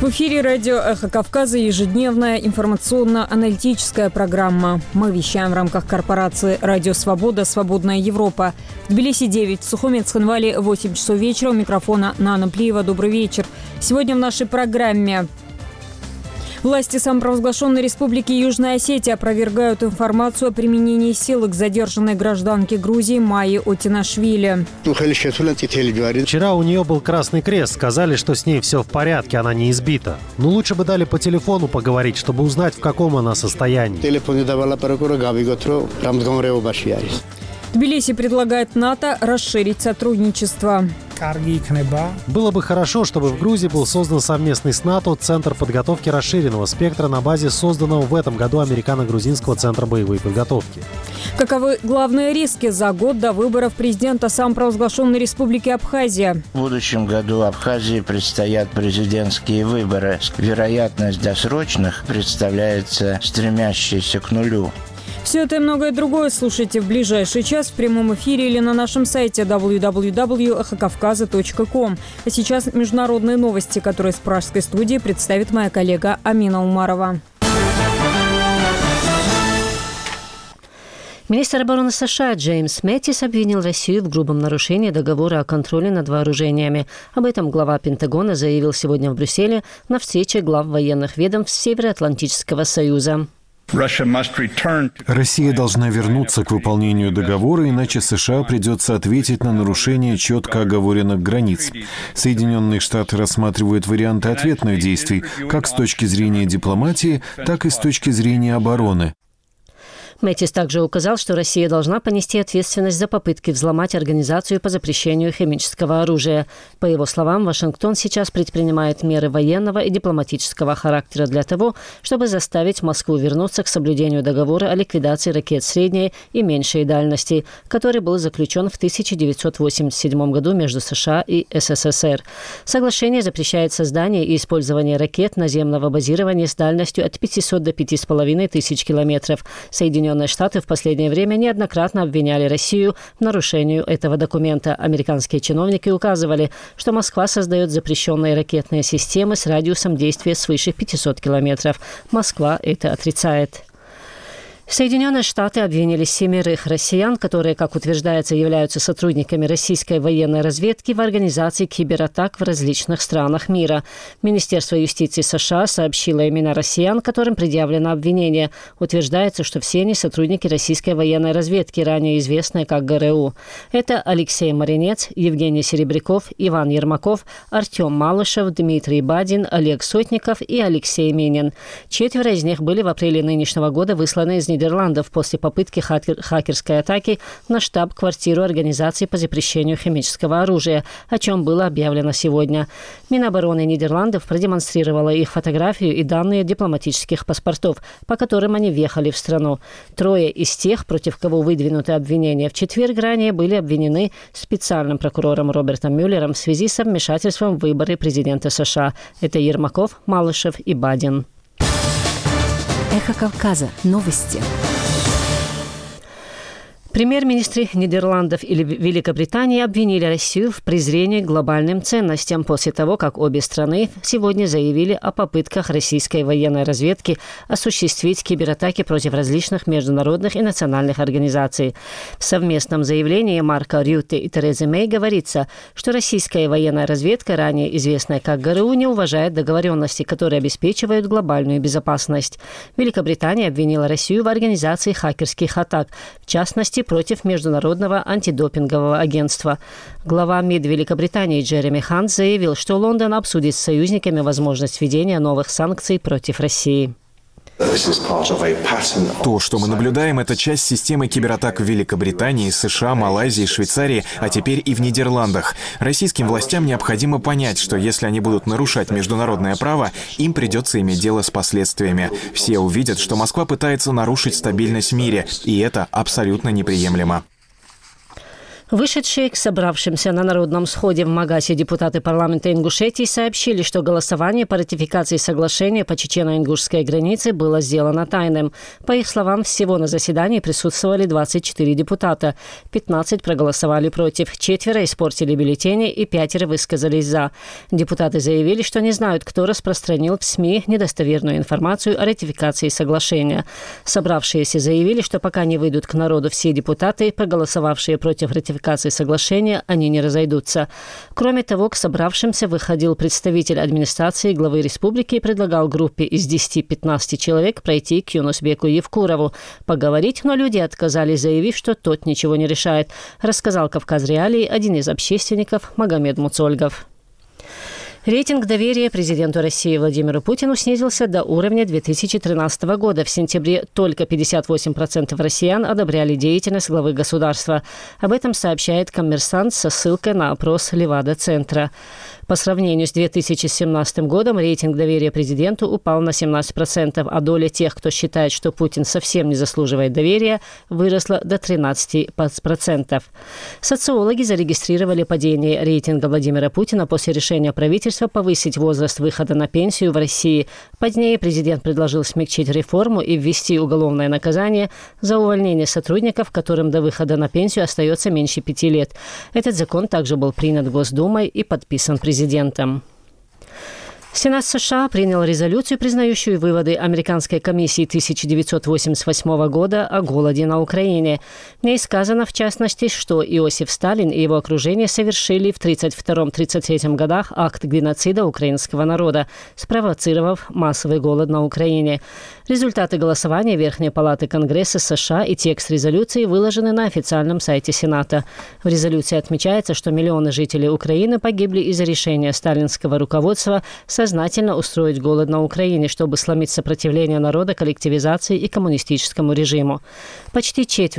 В эфире радио «Эхо Кавказа» ежедневная информационно-аналитическая программа. Мы вещаем в рамках корпорации «Радио Свобода. Свободная Европа». В Тбилиси 9, в Сухуме, Цхинвале 8 часов вечера. У микрофона Нана Плиева. Добрый вечер. Сегодня в нашей программе: власти самопровозглашенной Республики Южная Осетия опровергают информацию о применении силы к задержанной гражданке Грузии Майе Отинашвили. Вчера у нее был Красный Крест. Сказали, что с ней все в порядке, она не избита. Но лучше бы дали по телефону поговорить, чтобы узнать, в каком она состоянии. Тбилиси предлагает НАТО расширить сотрудничество. Было бы хорошо, чтобы в Грузии был создан совместный с НАТО Центр подготовки расширенного спектра на базе созданного в этом году Американо-Грузинского центра боевой подготовки. Каковы главные риски за год до выборов президента самопровозглашенной Республики Абхазия? В будущем году Абхазии предстоят президентские выборы. Вероятность досрочных представляется стремящейся к нулю. Все это и многое другое слушайте в ближайший час в прямом эфире или на нашем сайте www.эхокавказа.ком. А сейчас международные новости, которые с пражской студии представит моя коллега Амина Умарова. Министр обороны США Джеймс Мэттис обвинил Россию в грубом нарушении договора о контроле над вооружениями. Об этом глава Пентагона заявил сегодня в Брюсселе на встрече глав военных ведомств Североатлантического союза. Россия должна вернуться к выполнению договора, иначе США придется ответить на нарушение четко оговоренных границ. Соединенные Штаты рассматривают варианты ответных действий как с точки зрения дипломатии, так и с точки зрения обороны. Мэттис также указал, что Россия должна понести ответственность за попытки взломать организацию по запрещению химического оружия. По его словам, Вашингтон сейчас предпринимает меры военного и дипломатического характера для того, чтобы заставить Москву вернуться к соблюдению договора о ликвидации ракет средней и меньшей дальности, который был заключен в 1987 году между США и СССР. Соглашение запрещает создание и использование ракет наземного базирования с дальностью от 500 до 5500 километров. Соединенные Штаты в последнее время неоднократно обвиняли Россию в нарушении этого документа. Американские чиновники указывали, что Москва создает запрещенные ракетные системы с радиусом действия свыше 500 километров. Москва это отрицает. Соединенные Штаты обвинили 7 россиян, которые, как утверждается, являются сотрудниками российской военной разведки в организации кибератак в различных странах мира. Министерство юстиции США сообщило имена россиян, которым предъявлено обвинение. Утверждается, что все они сотрудники российской военной разведки, ранее известные как ГРУ. Это Алексей Маринец, Евгений Серебряков, Иван Ермаков, Артем Малышев, Дмитрий Бадин, Олег Сотников и Алексей Минин. 4 из них были в апреле нынешнего года высланы из Нидерландов после попытки хакерской атаки на штаб-квартиру Организации по запрещению химического оружия, о чем было объявлено сегодня. Минобороны Нидерландов продемонстрировала их фотографию и данные дипломатических паспортов, по которым они въехали в страну. 3 из тех, против кого выдвинуты обвинения в четверг, ранее были обвинены специальным прокурором Робертом Мюллером в связи со вмешательством в выборы президента США. Это Ермаков, Малышев и Бадин. Эхо Кавказа. Новости. Премьер-министры Нидерландов и Великобритании обвинили Россию в презрении к глобальным ценностям после того, как обе страны сегодня заявили о попытках российской военной разведки осуществить кибератаки против различных международных и национальных организаций. В совместном заявлении Марка Рютте и Терезы Мэй говорится, что российская военная разведка, ранее известная как ГРУ, не уважает договоренности, которые обеспечивают глобальную безопасность. Великобритания обвинила Россию в организации хакерских атак, в частности, против Международного антидопингового агентства. Глава МИД Великобритании Джереми Хант заявил, что Лондон обсудит с союзниками возможность введения новых санкций против России. То, что мы наблюдаем, это часть системы кибератак в Великобритании, США, Малайзии, Швейцарии, а теперь и в Нидерландах. Российским властям необходимо понять, что если они будут нарушать международное право, им придется иметь дело с последствиями. Все увидят, что Москва пытается нарушить стабильность в мире, и это абсолютно неприемлемо. Вышедшие к собравшимся на народном сходе в Магасе депутаты парламента Ингушетии сообщили, что голосование по ратификации соглашения по чечено-ингушской границе было сделано тайным. По их словам, всего на заседании присутствовали 24 депутата. 15 проголосовали против, 4 испортили бюллетени и 5 высказались «за». Депутаты заявили, что не знают, кто распространил в СМИ недостоверную информацию о ратификации соглашения. Собравшиеся заявили, что пока не выйдут к народу все депутаты, проголосовавшие против ратификации соглашения, они не разойдутся. Кроме того, к собравшимся выходил представитель администрации главы республики и предлагал группе из 10-15 человек пройти к Юнусбеку Евкурову. Поговорить, но люди отказались, заявив, что тот ничего не решает, рассказал «Кавказ Реалии» один из общественников Магомед Муцольгов. Рейтинг доверия президенту России Владимиру Путину снизился до уровня 2013 года. В сентябре только 58% россиян одобряли деятельность главы государства. Об этом сообщает «Коммерсант» со ссылкой на опрос Левада-центра. По сравнению с 2017 годом рейтинг доверия президенту упал на 17%, а доля тех, кто считает, что Путин совсем не заслуживает доверия, выросла до 13%. Социологи зарегистрировали падение рейтинга Владимира Путина после решения правительства повысить возраст выхода на пенсию в России. Позднее президент предложил смягчить реформу и ввести уголовное наказание за увольнение сотрудников, которым до выхода на пенсию остается меньше 5 лет. Этот закон также был принят Госдумой и подписан президентом. Сенат США принял резолюцию, признающую выводы Американской комиссии 1988 года о голоде на Украине. В ней сказано, в частности, что Иосиф Сталин и его окружение совершили в 1932-1933 годах акт геноцида украинского народа, спровоцировав массовый голод на Украине. Результаты голосования Верхней палаты Конгресса США и текст резолюции выложены на официальном сайте Сената. В резолюции отмечается, что миллионы жителей Украины погибли из-за решения сталинского руководства сознательно устроить голод на Украине, чтобы сломить сопротивление народа коллективизации и коммунистическому режиму. Почти четверть